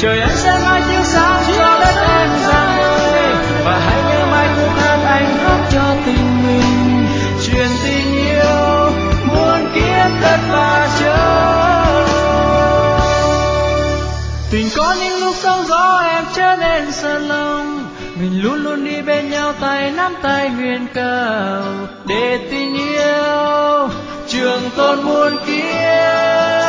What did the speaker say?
trời anh sẽ mãi chiếu sáng cho đất em rạng ngời. Và hãy nhớ mãi khúc hát anh hát cho tình mình, truyền tình yêu muôn kiếp đất và trời. Tình có những lúc sóng gió em trở nên sợ lòng, mình luôn luôn đi bên nhau tay nắm tay nguyện cầu để tình yêu trường tồn muôn kiếp.